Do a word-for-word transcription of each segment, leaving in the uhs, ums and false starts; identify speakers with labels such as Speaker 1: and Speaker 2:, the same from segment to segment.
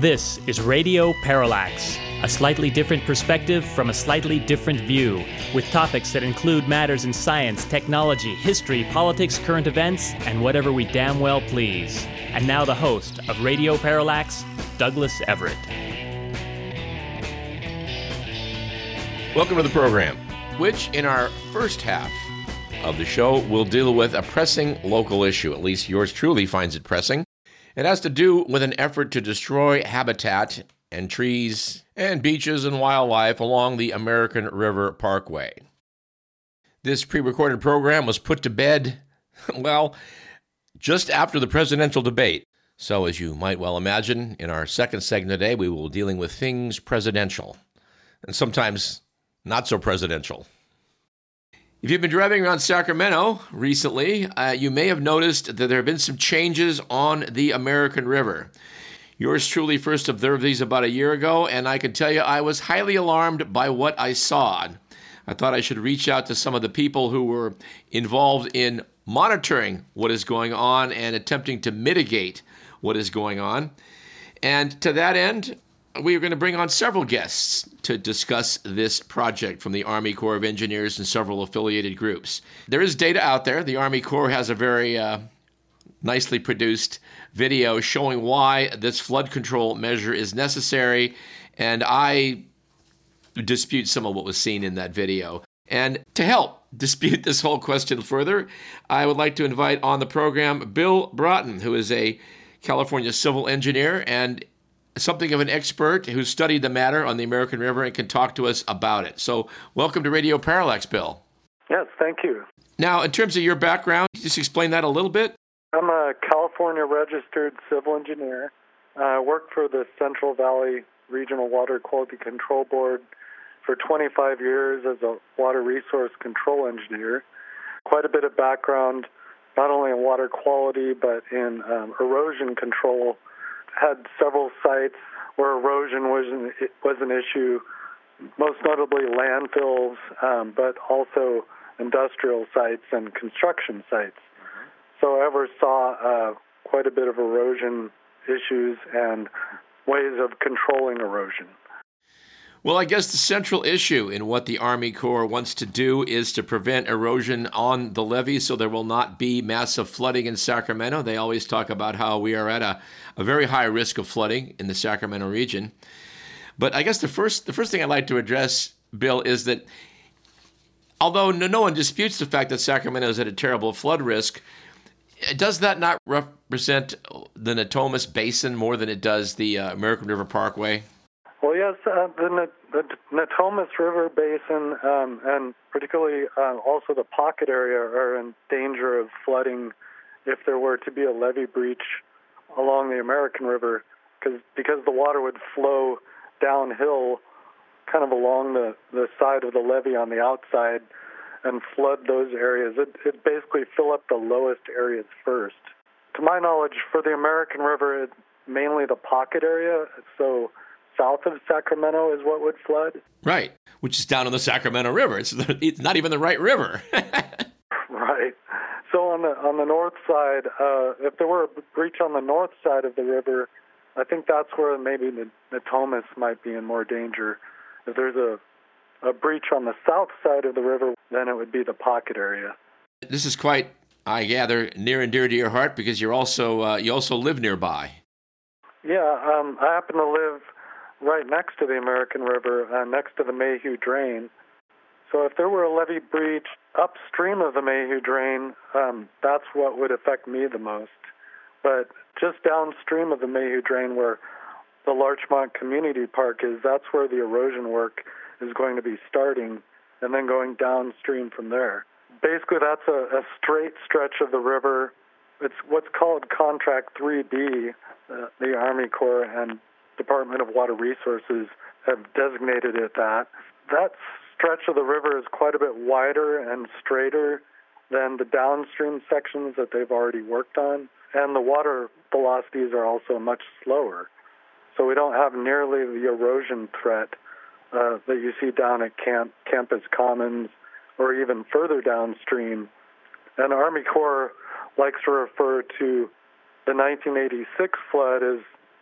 Speaker 1: This is Radio Parallax, a slightly different perspective from a slightly different view, with topics that include matters in science, technology, history, politics, current events, and whatever we damn well please. And now the host of Radio Parallax, Douglas Everett.
Speaker 2: Welcome to the program, which in our first half of the show will deal with a pressing local issue. At least yours truly finds it pressing. It has to do with an effort to destroy habitat and trees and beaches and wildlife along the American River Parkway. This pre-recorded program was put to bed, well, just after the presidential debate. So as you might well imagine, in our second segment today, we will be dealing with things presidential, and sometimes not so presidential. If you've been driving around Sacramento recently, uh, you may have noticed that there have been some changes on the American River. Yours truly first observed these about a year ago, and I can tell you I was highly alarmed by what I saw. I thought I should reach out to some of the people who were involved in monitoring what is going on and attempting to mitigate what is going on. And to that end, we are going to bring on several guests to discuss this project from the Army Corps of Engineers and several affiliated groups. There is data out there. The Army Corps has a very uh, nicely produced video showing why this flood control measure is necessary, and I dispute some of what was seen in that video. And to help dispute this whole question further, I would like to invite on the program Bill Broughton, who is a California civil engineer and something of an expert who studied the matter on the American River and can talk to us about it. So welcome to Radio Parallax, Bill.
Speaker 3: Yes, thank you.
Speaker 2: Now, in terms of your background, just explain that a little bit.
Speaker 3: I'm a California registered civil engineer. I worked for the Central Valley Regional Water Quality Control Board for twenty-five years as a water resource control engineer. Quite a bit of background, not only in water quality, but in um, erosion control. Had several sites where erosion was an, was an issue, most notably landfills, um, but also industrial sites and construction sites. Mm-hmm. So I ever saw uh, quite a bit of erosion issues and ways of controlling erosion.
Speaker 2: Well, I guess the central issue in what the Army Corps wants to do is to prevent erosion on the levee so there will not be massive flooding in Sacramento. They always talk about how we are at a, a very high risk of flooding in the Sacramento region. But I guess the first the first thing I'd like to address, Bill, is that although no, no one disputes the fact that Sacramento is at a terrible flood risk, does that not represent the Natomas Basin more than it does the uh, American River Parkway?
Speaker 3: Well, yes, uh, the, the Natomas River Basin um, and particularly uh, also the Pocket area are in danger of flooding if there were to be a levee breach along the American River, because because the water would flow downhill kind of along the, the side of the levee on the outside and flood those areas. It it basically fill up the lowest areas first. To my knowledge, for the American River, it's mainly the Pocket area, so south of Sacramento is what would flood.
Speaker 2: Right, which is down on the Sacramento River. It's, it's not even the right river.
Speaker 3: Right. So on the on the north side, uh, if there were a breach on the north side of the river, I think that's where maybe the Natomas might be in more danger. If there's a, a breach on the south side of the river, then it would be the Pocket area.
Speaker 2: This is quite, I gather, near and dear to your heart because you're also uh, you also live nearby.
Speaker 3: Yeah, um, I happen to live right next to the American River, uh, next to the Mayhew Drain. So if there were a levee breach upstream of the Mayhew Drain, um, that's what would affect me the most. But just downstream of the Mayhew Drain where the Larchmont Community Park is, that's where the erosion work is going to be starting and then going downstream from there. Basically, that's a, a straight stretch of the river. It's what's called Contract three B, uh, the Army Corps and Department of Water Resources have designated it that. That stretch of the river is quite a bit wider and straighter than the downstream sections that they've already worked on, and the water velocities are also much slower. So we don't have nearly the erosion threat uh, that you see down at Camp, Campus Commons or even further downstream. And the Army Corps likes to refer to the nineteen eighty-six flood as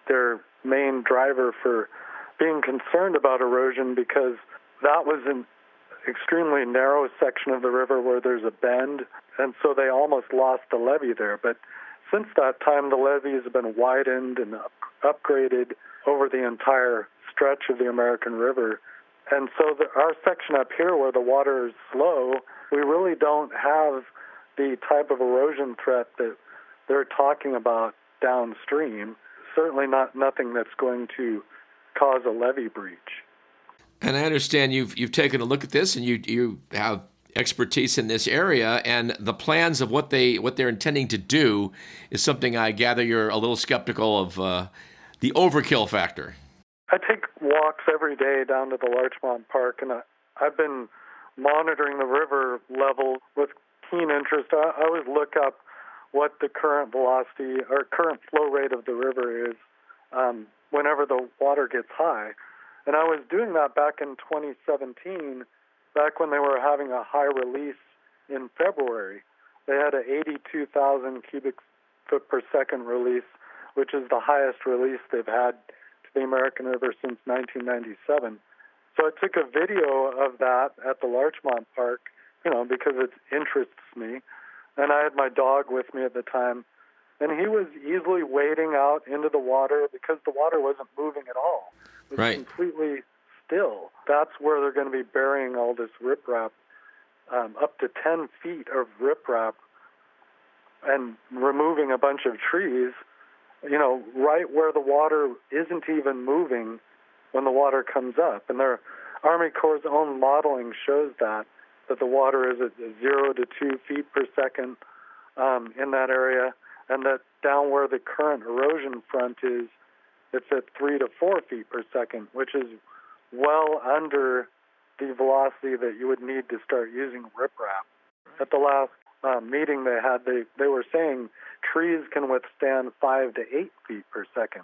Speaker 3: their main driver for being concerned about erosion, because that was an extremely narrow section of the river where there's a bend, and so they almost lost the levee there. But since that time, the levees have been widened and up- upgraded over the entire stretch of the American River. And so the, our section up here where the water is slow, we really don't have the type of erosion threat that they're talking about downstream. Certainly not nothing that's going to cause a levee breach.
Speaker 2: And I understand you've you've taken a look at this, and you you have expertise in this area, and the plans of what they what they're intending to do is something I gather you're a little skeptical of uh, the overkill factor.
Speaker 3: I take walks every day down to the Larchmont Park, and I, I've been monitoring the river level with keen interest. I, I always look up what the current velocity or current flow rate of the river is um, whenever the water gets high. And I was doing that back in twenty seventeen, back when they were having a high release in February. They had an eighty-two thousand cubic foot per second release, which is the highest release they've had to the American River since nineteen ninety-seven. So I took a video of that at the Larchmont Park, you know, because it interests me. And I had my dog with me at the time, and he was easily wading out into the water because the water wasn't moving at all. It was
Speaker 2: right.
Speaker 3: completely still. That's where they're going to be burying all this riprap, um, up to ten feet of riprap, and removing a bunch of trees, you know, right where the water isn't even moving when the water comes up. And their Army Corps' own modeling shows that, that the water is at zero to two feet per second um, in that area, and that down where the current erosion front is, it's at three to four feet per second, which is well under the velocity that you would need to start using riprap. At the last uh, meeting they had, they, they were saying trees can withstand five to eight feet per second.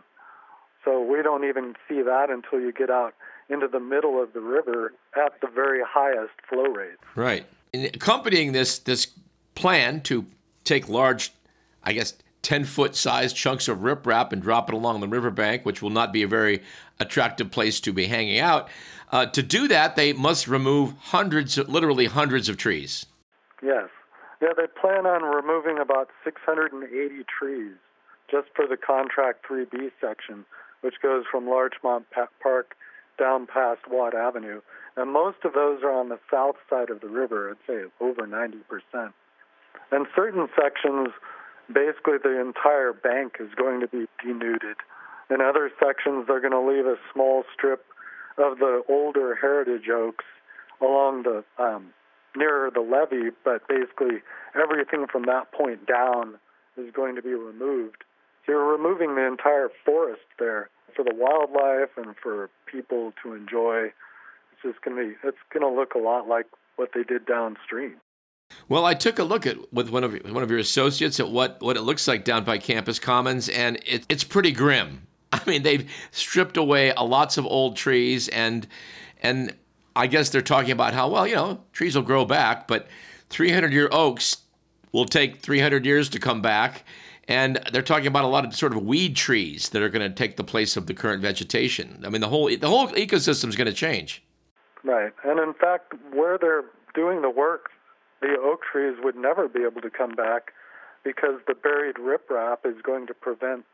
Speaker 3: So we don't even see that until you get out into the middle of the river at the very highest flow rates.
Speaker 2: Right. And accompanying this this plan to take large, I guess, ten-foot sized chunks of riprap and drop it along the riverbank, which will not be a very attractive place to be hanging out. Uh, to do that, they must remove hundreds, literally hundreds of trees.
Speaker 3: Yes. Yeah, they plan on removing about six hundred eighty trees just for the Contract three B section, which goes from Larchmont Park down past Watt Avenue. And most of those are on the south side of the river, I'd say over ninety percent. And certain sections, basically the entire bank is going to be denuded. In other sections, they're going to leave a small strip of the older heritage oaks along the um, nearer the levee, but basically everything from that point down is going to be removed. So you're removing the entire forest there for the wildlife and for people to enjoy. It's just going to be, it's going to look a lot like what they did downstream.
Speaker 2: Well, I took a look at with one of one of your associates at what, what it looks like down by Campus Commons, and it, it's pretty grim. I mean, they've stripped away a lots of old trees, and and I guess they're talking about how, well, you know, trees will grow back, but three hundred year oaks will take three hundred years to come back. And they're talking about a lot of sort of weed trees that are going to take the place of the current vegetation. I mean, the whole the whole ecosystem is going to change.
Speaker 3: Right. And in fact, where they're doing the work, the oak trees would never be able to come back because the buried riprap is going to prevent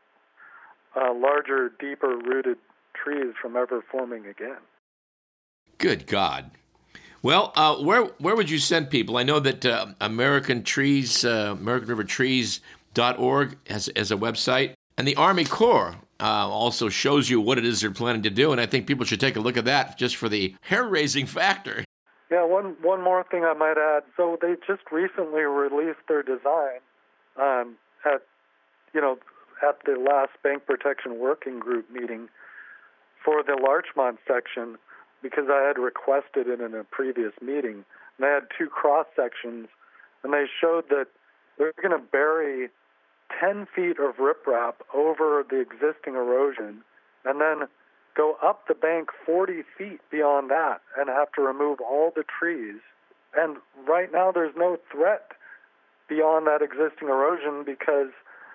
Speaker 3: uh, larger, deeper-rooted trees from ever forming again.
Speaker 2: Good God. Well, uh, where where would you send people? I know that uh, American Trees, uh, American River Trees dot org as, as a website. And the Army Corps uh, also shows you what it is they're planning to do. And I think people should take a look at that just for the hair-raising factor.
Speaker 3: Yeah, one one more thing I might add. So they just recently released their design um, at, you know, at the last Bank Protection Working Group meeting for the Larchmont section, because I had requested it in a previous meeting. And they had two cross sections, and they showed that they're going to bury ten feet of riprap over the existing erosion and then go up the bank forty feet beyond that and have to remove all the trees. And right now there's no threat beyond that existing erosion because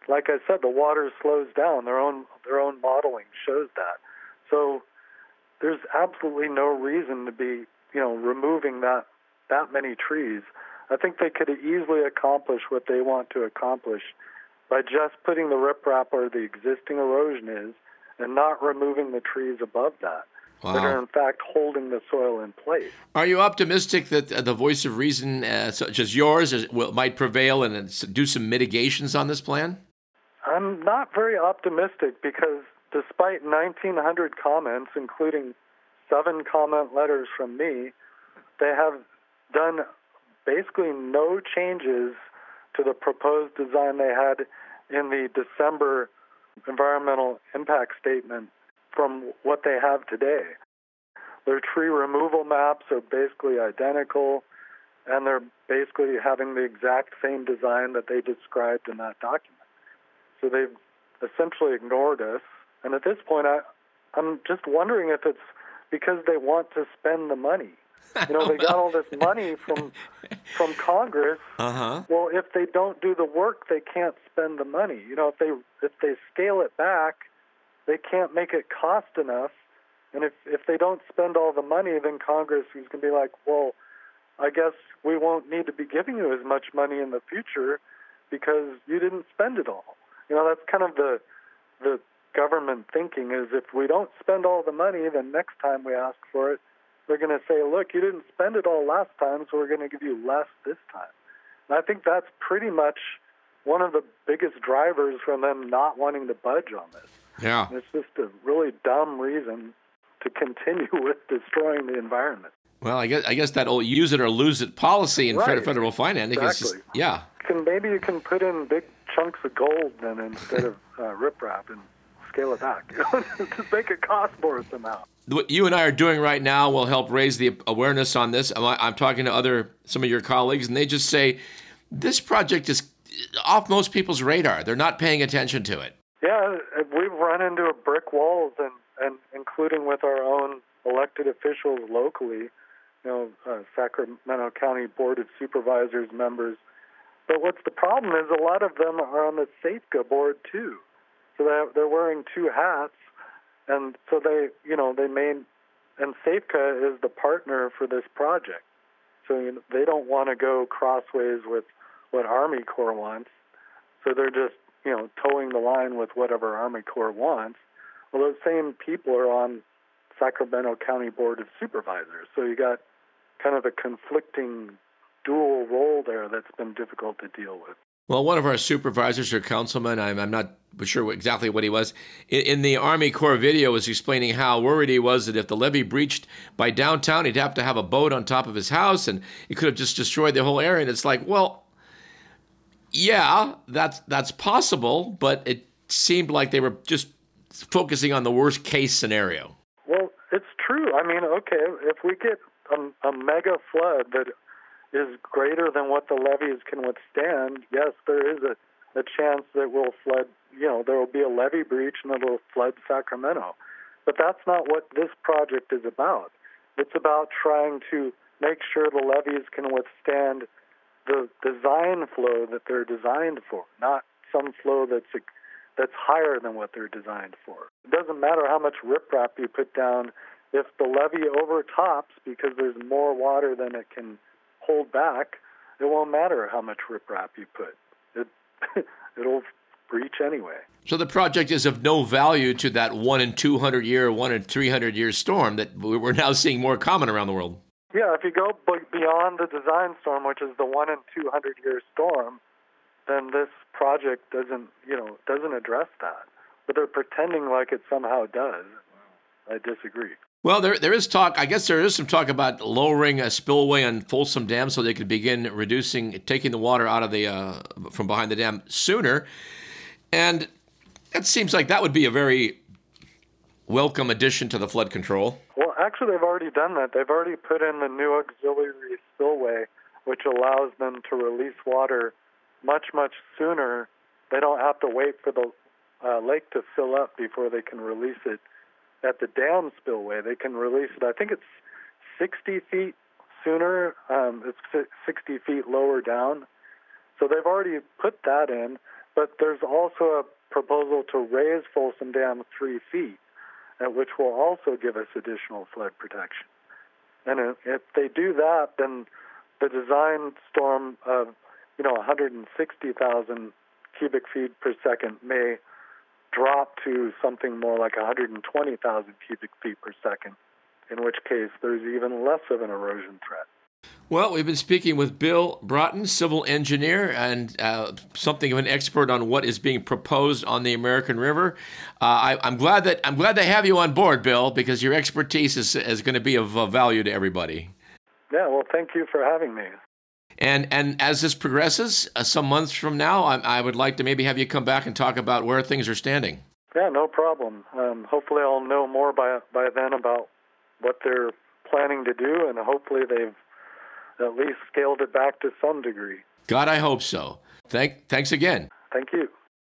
Speaker 3: like I said, the water slows down. Their own their own modeling shows that. So there's absolutely no reason to be, you know, removing that that many trees. I think they could easily accomplish what they want to accomplish by just putting the riprap where the existing erosion is and not removing the trees above that.
Speaker 2: Wow.
Speaker 3: That are in fact holding the soil in place.
Speaker 2: Are you optimistic that uh, the voice of reason, uh, such as yours, is, will, might prevail and uh, do some mitigations on this plan?
Speaker 3: I'm not very optimistic because despite nineteen hundred comments, including seven comment letters from me, they have done basically no changes to the proposed design they had in the December environmental impact statement from what they have today. Their tree removal maps are basically identical, and they're basically having the exact same design that they described in that document. So they've essentially ignored us. And at this point, I, I'm just wondering if it's because they want to spend the money. You know, they got all this money from from Congress.
Speaker 2: Uh-huh.
Speaker 3: Well, if they don't do the work, they can't spend the money. You know, if they if they scale it back, they can't make it cost enough. And if, if they don't spend all the money, then Congress is going to be like, well, I guess we won't need to be giving you as much money in the future because you didn't spend it all. You know, that's kind of the the government thinking is if we don't spend all the money, then next time we ask for it, they're going to say, look, you didn't spend it all last time, so we're going to give you less this time. And I think that's pretty much one of the biggest drivers from them not wanting to budge on this.
Speaker 2: Yeah.
Speaker 3: And it's just a really dumb reason to continue with destroying the environment.
Speaker 2: Well, I guess I guess that old use it or lose it policy in
Speaker 3: Right.
Speaker 2: federal financing
Speaker 3: Exactly.
Speaker 2: is just, yeah.
Speaker 3: Can, maybe you can put in big chunks of gold then instead of uh, riprap and scale it back. Just make it cost more somehow.
Speaker 2: What you and I are doing right now will help raise the awareness on this. I'm, I'm talking to other some of your colleagues, and they just say this project is off most people's radar. They're not paying attention to it.
Speaker 3: Yeah, we've run into a brick walls, and, and including with our own elected officials locally, you know, uh, Sacramento County Board of Supervisors members. But what's the problem is a lot of them are on the SAFCA board too. So they're, they're wearing two hats, and so they, you know, they main, and SAFCA is the partner for this project. So you know, they don't want to go crossways with what Army Corps wants. So they're just, you know, towing the line with whatever Army Corps wants. Well, those same people are on Sacramento County Board of Supervisors. So you got kind of a conflicting dual role there that's been difficult to deal with.
Speaker 2: Well, one of our supervisors or councilmen, I'm, I'm not sure exactly what he was, in, in the Army Corps video was explaining how worried he was that if the levee breached by downtown, he'd have to have a boat on top of his house, and he could have just destroyed the whole area. And it's like, well, yeah, that's that's possible, but it seemed like they were just focusing on the worst case scenario.
Speaker 3: Well, it's true. I mean, okay, if we get a, a mega flood that is greater than what the levees can withstand, yes, there is a, a chance that we'll flood, you know, there will be a levee breach and it will flood Sacramento. But that's not what this project is about. It's about trying to make sure the levees can withstand the design flow that they're designed for, not some flow that's a, that's higher than what they're designed for. It doesn't matter how much riprap you put down if the levee overtops because there's more water than it can hold back. It won't matter how much riprap you put. It it'll breach anyway.
Speaker 2: So the project is of no value to that one in two hundred year, one in three hundred year storm that we're now seeing more common around the world.
Speaker 3: Yeah, if you go beyond the design storm, which is the one in two hundred year storm, then this project doesn't, you know, doesn't address that. But they're pretending like it somehow does. I disagree.
Speaker 2: Well, there there is talk, I guess there is some talk about lowering a spillway on Folsom Dam so they could begin reducing, taking the water out of the, uh, from behind the dam sooner. And it seems like that would be a very welcome addition to the flood control.
Speaker 3: Well, actually, they've already done that. They've already put in the new auxiliary spillway, which allows them to release water much, much sooner. They don't have to wait for the uh, lake to fill up before they can release it. At the dam spillway, they can release it, I think it's sixty feet sooner. Um, it's sixty feet lower down. So they've already put that in. But there's also a proposal to raise Folsom Dam three feet, which will also give us additional flood protection. And if they do that, then the design storm of, you know, one hundred sixty thousand cubic feet per second may drop to something more like one hundred twenty thousand cubic feet per second, in which case there's even less of an erosion threat.
Speaker 2: Well, we've been speaking with Bill Broughton, civil engineer and uh, something of an expert on what is being proposed on the American River. Uh, I, I'm glad that I'm glad to have you on board, Bill, because your expertise is, is going to be of uh, value to everybody.
Speaker 3: Yeah, well, thank you for having me.
Speaker 2: And and as this progresses, uh, some months from now, I, I would like to maybe have you come back and talk about where things are standing.
Speaker 3: Yeah, no problem. Um, hopefully, I'll know more by by then about what they're planning to do, and hopefully they've at least scaled it back to some degree.
Speaker 2: God, I hope so. Thank, thanks again.
Speaker 3: Thank you.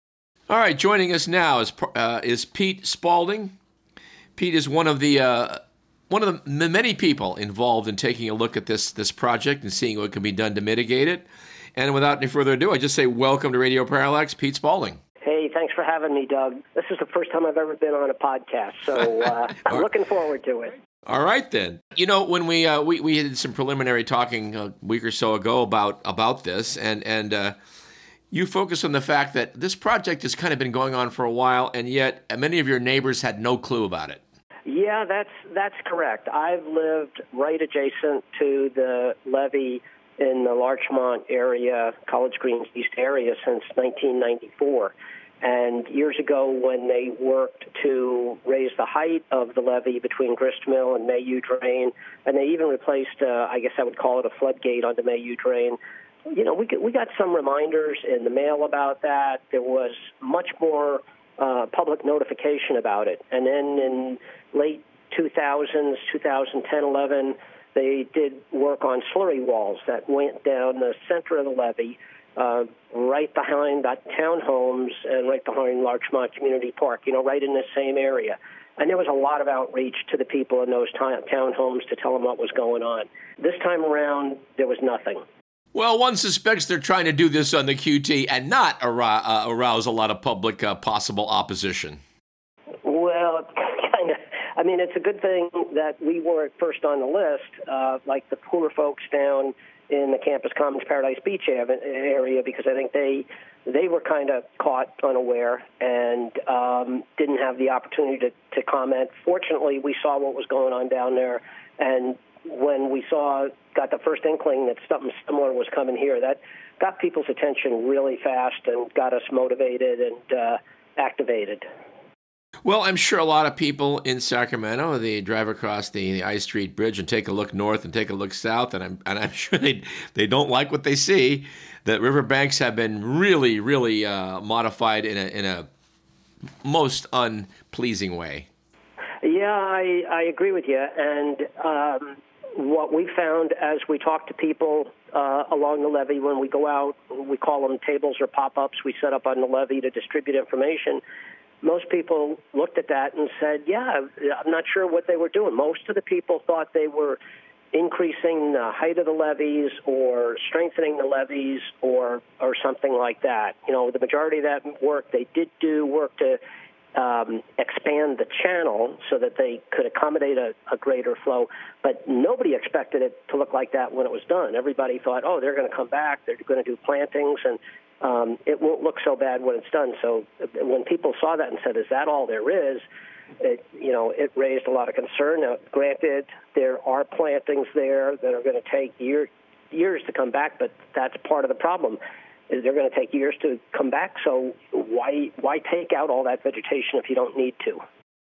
Speaker 2: All right, joining us now is uh, is Pete Spaulding. Pete is one of the uh, one of the many people involved in taking a look at this this project and seeing what can be done to mitigate it. And without any further ado, I just say welcome to Radio Parallax, Pete Spaulding.
Speaker 4: Hey, thanks for having me, Doug. This is the first time I've ever been on a podcast, so uh, I'm looking forward to it.
Speaker 2: All right, then. You know, when we uh, we we did some preliminary talking a week or so ago about about this, and and uh, you focused on the fact that this project has kind of been going on for a while, and yet many of your neighbors had no clue about it.
Speaker 4: Yeah, that's that's correct. I've lived right adjacent to the levee in the Larchmont area, College Greens East area, since nineteen ninety-four. And years ago, when they worked to raise the height of the levee between Grist Mill and Mayhew Drain, and they even replaced, uh, I guess I would call it a floodgate on the Mayhew Drain, you know, we got, we got some reminders in the mail about that. There was much more uh, public notification about it. And then in late two thousands, two thousand ten, eleven, they did work on slurry walls that went down the center of the levee, Uh, right behind that townhomes and right behind Larchmont Community Park, you know, right in the same area. And there was a lot of outreach to the people in those t- townhomes to tell them what was going on. This time around, there was nothing.
Speaker 2: Well, one suspects they're trying to do this on the Q T and not arou- uh, arouse a lot of public uh, possible opposition.
Speaker 4: Well, kind of. I mean, it's a good thing that we weren't first on the list, uh, like the poorer folks down in the Campus Commons Paradise Beach area, because I think they they were kind of caught unaware and um, didn't have the opportunity to, to comment. Fortunately, we saw what was going on down there, and when we saw, got the first inkling that something similar was coming here, that got people's attention really fast and got us motivated and uh, activated.
Speaker 2: Well, I'm sure a lot of people in Sacramento, they drive across the, the I Street Bridge and take a look north and take a look south, and I'm and I'm sure they they don't like what they see. That riverbanks have been really, really uh, modified in a in a most unpleasing way.
Speaker 4: Yeah, I, I agree with you. And um, what we found as we talk to people uh, along the levee, when we go out, we call them tables or pop-ups we set up on the levee to distribute information. Most people looked at that and said, yeah, I'm not sure what they were doing. Most of the people thought they were increasing the height of the levees or strengthening the levees or or something like that. You know, the majority of that work, they did do work to um, expand the channel so that they could accommodate a, a greater flow, but nobody expected it to look like that when it was done. Everybody thought, oh, they're going to come back, they're going to do plantings, and Um, it won't look so bad when it's done. So when people saw that and said, is that all there is, it, you know, it raised a lot of concern. Now, granted, there are plantings there that are going to take year, years to come back, but that's part of the problem, is they're going to take years to come back. So why why take out all that vegetation if you don't need to?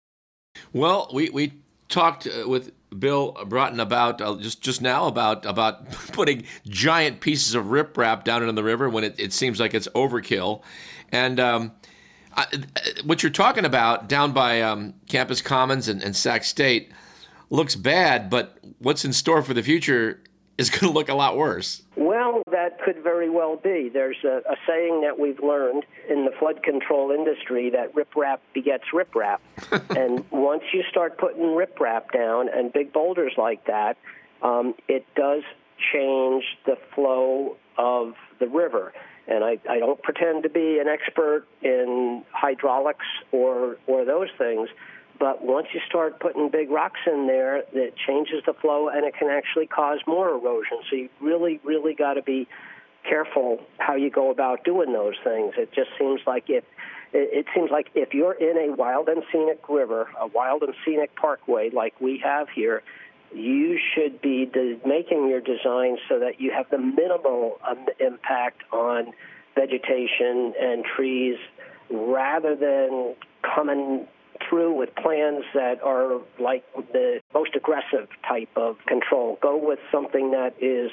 Speaker 2: Well, we, we talked uh, with Bill Broughton about uh, just just now about about putting giant pieces of riprap down into the river when it, it seems like it's overkill, and um, I, what you're talking about down by um, Campus Commons and, and Sac State looks bad, but what's in store for the future is going to look a lot worse.
Speaker 4: Well, that could very well be. There's a, a saying that we've learned in the flood control industry that riprap begets riprap. And once you start putting riprap down and big boulders like that, um, it does change the flow of the river. And I, I don't pretend to be an expert in hydraulics or or those things, but once you start putting big rocks in there, it changes the flow and it can actually cause more erosion. So you really, really got to be careful how you go about doing those things. It just seems like if it seems like if you're in a wild and scenic river, a wild and scenic parkway like we have here, you should be de- making your design so that you have the minimal um, impact on vegetation and trees, rather than coming through with plans that are like the most aggressive type of control. Go with something that is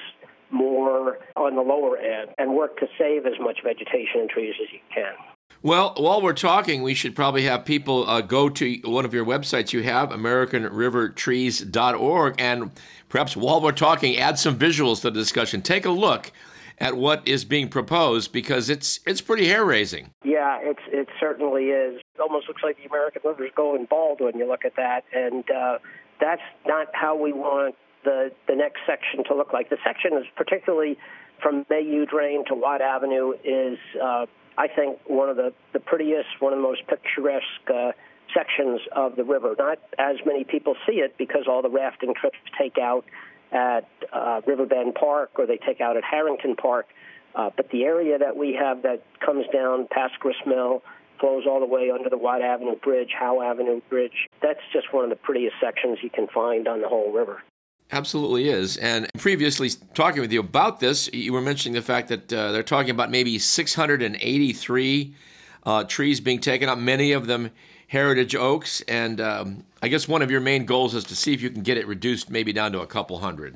Speaker 4: more on the lower end and work to save as much vegetation and trees as you can.
Speaker 2: Well, while we're talking, we should probably have people uh, go to one of your websites you have, American River Trees dot org, and perhaps while we're talking, add some visuals to the discussion. Take a look at what is being proposed, because it's it's pretty hair-raising.
Speaker 4: Yeah, it's it certainly is. It almost looks like the American River is going bald when you look at that, and uh, that's not how we want the, the next section to look like. The section is particularly from Mayhew Drain to Watt Avenue is... Uh, I think one of the, the prettiest, one of the most picturesque uh, sections of the river. Not as many people see it because all the rafting trips take out at uh, Riverbend Park or they take out at Harrington Park. Uh, but the area that we have that comes down past Grist Mill, flows all the way under the Watt Avenue Bridge, Howe Avenue Bridge, that's just one of the prettiest sections you can find on the whole river.
Speaker 2: Absolutely is. And previously talking with you about this, you were mentioning the fact that uh, they're talking about maybe six hundred eighty-three uh, trees being taken out, many of them heritage oaks. And um, I guess one of your main goals is to see if you can get it reduced maybe down to a couple hundred.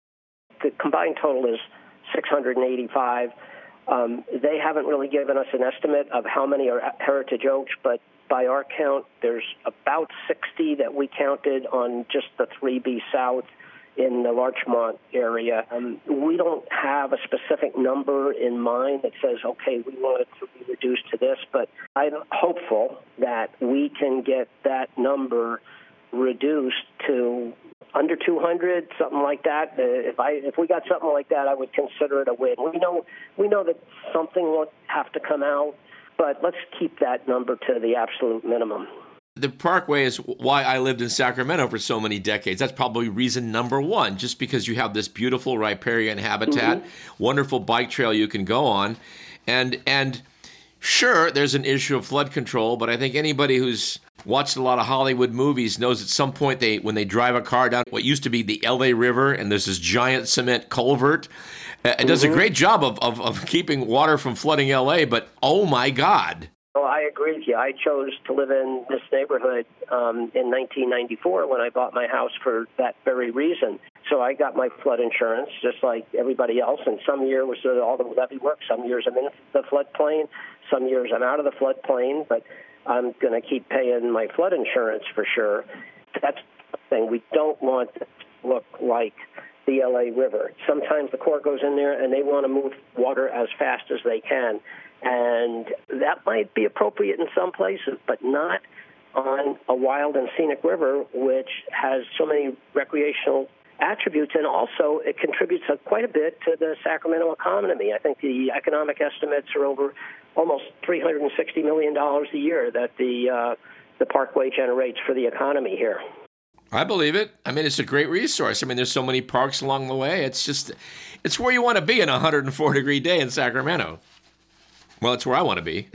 Speaker 4: The combined total is six hundred eighty-five. Um, they haven't really given us an estimate of how many are heritage oaks, but by our count, there's about sixty that we counted on just the three B South in the Larchmont area. Um, we don't have a specific number in mind that says, okay, we want it to be reduced to this, but I'm hopeful that we can get that number reduced to under two hundred, something like that. Uh, if I if we got something like that, I would consider it a win. We know we know that something will have to come out, but let's keep that number to the absolute minimum.
Speaker 2: The Parkway is why I lived in Sacramento for so many decades. That's probably reason number one, just because you have this beautiful riparian habitat, mm-hmm. wonderful bike trail you can go on. And and sure, there's an issue of flood control, but I think anybody who's watched a lot of Hollywood movies knows at some point they when they drive a car down what used to be the L A River, and there's this giant cement culvert. Uh, it mm-hmm. does a great job of, of, of keeping water from flooding L A, but oh my God.
Speaker 4: Well, I agree with you. I chose to live in this neighborhood um, in nineteen ninety-four when I bought my house for that very reason. So I got my flood insurance just like everybody else, and some years uh, all the levee work. Some years I'm in the floodplain. Some years I'm out of the floodplain, but I'm going to keep paying my flood insurance for sure. That's the thing. We don't want it to look like the L A River. Sometimes the Corps goes in there and they want to move water as fast as they can. And that might be appropriate in some places, but not on a wild and scenic river, which has so many recreational attributes. And also, it contributes a, quite a bit to the Sacramento economy. I think the economic estimates are over almost three hundred sixty million dollars a year that the uh, the Parkway generates for the economy here.
Speaker 2: I believe it. I mean, it's a great resource. I mean, there's so many parks along the way. It's just, it's where you want to be in a one hundred four degree day in Sacramento. Well, it's where I want to be.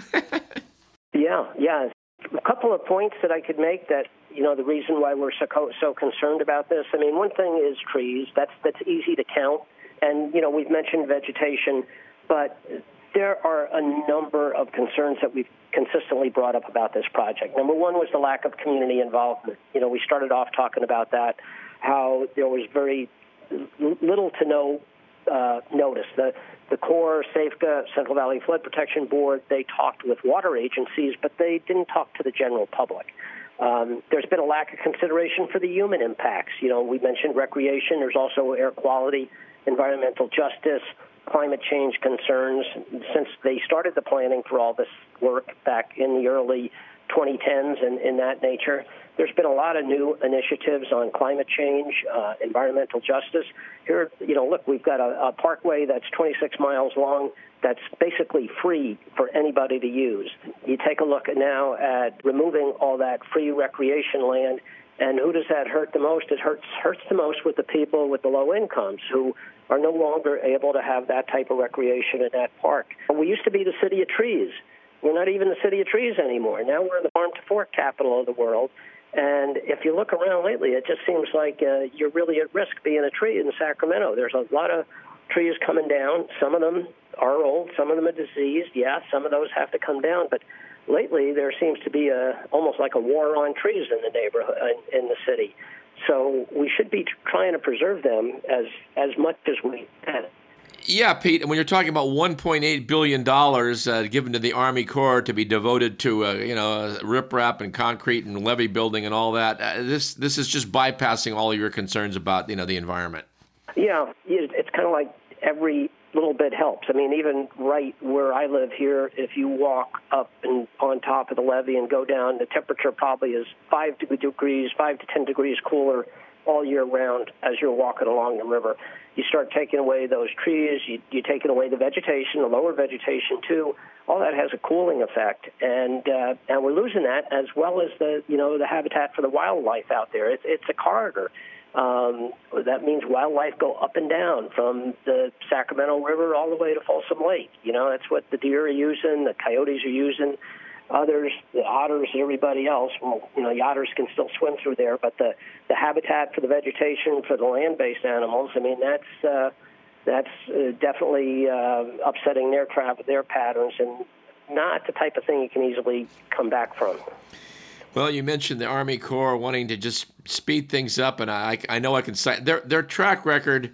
Speaker 4: yeah, yeah. A couple of points that I could make that, you know, the reason why we're so, so concerned about this. I mean, one thing is trees. That's that's easy to count. And, you know, we've mentioned vegetation, but there are a number of concerns that we've consistently brought up about this project. Number one was the lack of community involvement. You know, we started off talking about that, how there was very little to no uh, notice. The The Corps, SAFCA, Central Valley Flood Protection Board, they talked with water agencies, but they didn't talk to the general public. Um, there's been a lack of consideration for the human impacts. You know, we mentioned recreation. There's also air quality, environmental justice, climate change concerns. Since they started the planning for all this work back in the early twenty tens and in that nature. There's been a lot of new initiatives on climate change, uh, environmental justice. Here, you know, look, we've got a, a parkway that's twenty-six miles long that's basically free for anybody to use. You take a look now at removing all that free recreation land, and who does that hurt the most? It hurts hurts the most with the people with the low incomes who are no longer able to have that type of recreation in that park. We used to be the city of trees. We're not even the city of trees anymore. Now we're the farm-to-fork capital of the world. And if you look around lately, it just seems like uh, you're really at risk being a tree in Sacramento. There's a lot of trees coming down. Some of them are old. Some of them are diseased. Yeah, some of those have to come down. But lately, there seems to be a almost like a war on trees in the neighborhood, in, in the city. So we should be trying to preserve them as, as much as we can.
Speaker 2: Yeah, Pete, and when you're talking about one point eight billion dollars uh, given to the Army Corps to be devoted to, uh, you know, riprap and concrete and levee building and all that, uh, this this is just bypassing all of your concerns about, you know, the environment.
Speaker 4: Yeah, it's kind of like every little bit helps. I mean, even right where I live here, if you walk up and on top of the levee and go down, the temperature probably is five degrees, five to ten degrees cooler all year round as you're walking along the river. You start taking away those trees, you, you're taking away the vegetation, the lower vegetation too. All that has a cooling effect, and uh, and we're losing that as well as the you know the habitat for the wildlife out there. It's it's a corridor. Um, that means wildlife go up and down from the Sacramento River all the way to Folsom Lake. You know, that's what the deer are using, the coyotes are using. Others, the otters, everybody else, well, you know, the otters can still swim through there, but the, the habitat for the vegetation, for the land-based animals, I mean, that's uh, that's uh, definitely uh, upsetting their tra- their patterns, and not the type of thing you can easily come back from.
Speaker 2: Well, you mentioned the Army Corps wanting to just speed things up, and I, I know I can cite their their track record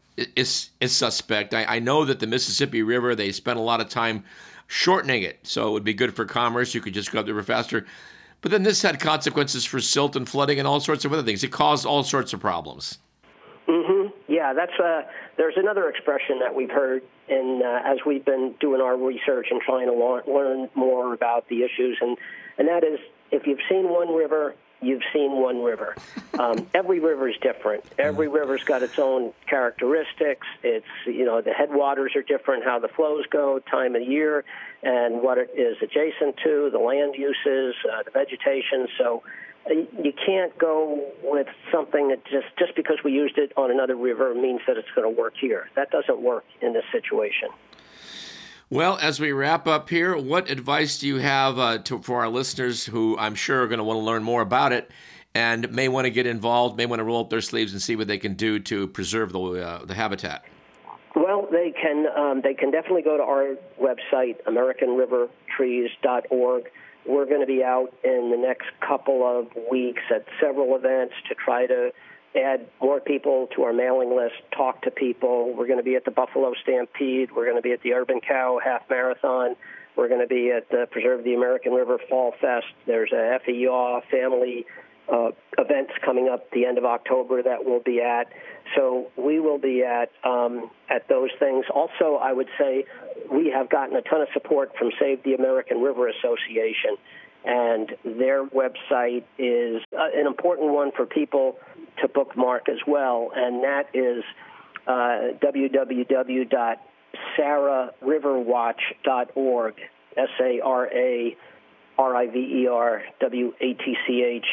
Speaker 2: is is suspect. I, I know that the Mississippi River, they spent a lot of time shortening it, so it would be good for commerce. You could just go up the river faster. But then this had consequences for silt and flooding and all sorts of other things. It caused all sorts of problems.
Speaker 4: Mm-hmm. Yeah, that's uh, there's another expression that we've heard in uh, as we've been doing our research and trying to learn, learn more about the issues, and and that is, if you've seen one river, you've seen one river. Um, every river is different. Every river's got its own characteristics. It's, you know, the headwaters are different, how the flows go, time of year, and what it is adjacent to, the land uses, uh, the vegetation. So uh, you can't go with something that just, just because we used it on another river means that it's going to work here. That doesn't work in this situation.
Speaker 2: Well, as we wrap up here, what advice do you have uh, to, for our listeners who I'm sure are going to want to learn more about it and may want to get involved, may want to roll up their sleeves and see what they can do to preserve the uh, the habitat?
Speaker 4: Well, they can um, they can definitely go to our website, American River Trees dot org. We're going to be out in the next couple of weeks at several events to try to add more people to our mailing list, talk to people. We're going to be at the Buffalo Stampede. We're going to be at the Urban Cow Half Marathon. We're going to be at the Preserve the American River Fall Fest. There's a F E Yaw family uh, events coming up the end of October that we'll be at. So we will be at um, at those things. Also, I would say we have gotten a ton of support from Save the American River Association, and their website is uh, an important one for people to bookmark as well, and that is uh, w w w dot sara river watch dot org, S A R A R I V E R W A T C H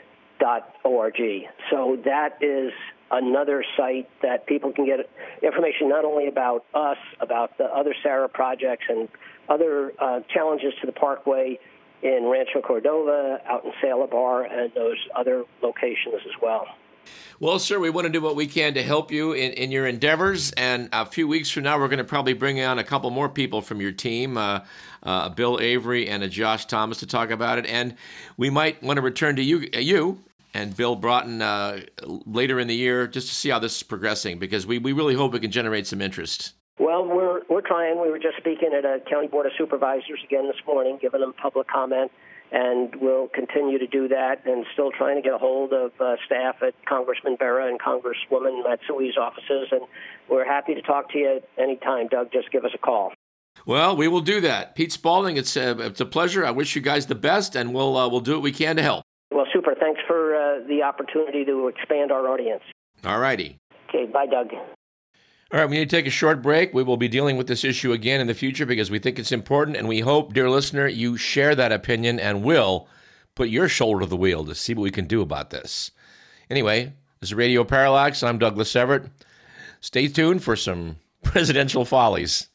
Speaker 4: dot O R G. So that is another site that people can get information not only about us, about the other SARA projects and other uh, challenges to the Parkway in Rancho Cordova, out in Sailor Bar, and those other locations as well.
Speaker 2: Well, sir, we want to do what we can to help you in, in your endeavors, and a few weeks from now, we're going to probably bring on a couple more people from your team, uh, uh, Bill Avery and a Josh Thomas, to talk about it, and we might want to return to you, you and Bill Broughton uh, later in the year just to see how this is progressing, because we, we really hope it can generate some interest.
Speaker 4: Well, we're we're trying. We were just speaking at a County Board of Supervisors again this morning, giving them public comment, and we'll continue to do that, and still trying to get a hold of uh, staff at Congressman Berra and Congresswoman Matsui's offices, and we're happy to talk to you at any time, Doug. Just give us a call.
Speaker 2: Well, we will do that. Pete Spaulding, it's a, it's a pleasure. I wish you guys the best, and we'll uh, we'll do what we can to help.
Speaker 4: Well, super. Thanks for uh, the opportunity to expand our audience.
Speaker 2: All righty.
Speaker 4: Okay, bye, Doug.
Speaker 2: All right, we need to take a short break. We will be dealing with this issue again in the future because we think it's important, and we hope, dear listener, you share that opinion and will put your shoulder to the wheel to see what we can do about this. Anyway, this is Radio Parallax. I'm Douglas Everett. Stay tuned for some presidential follies.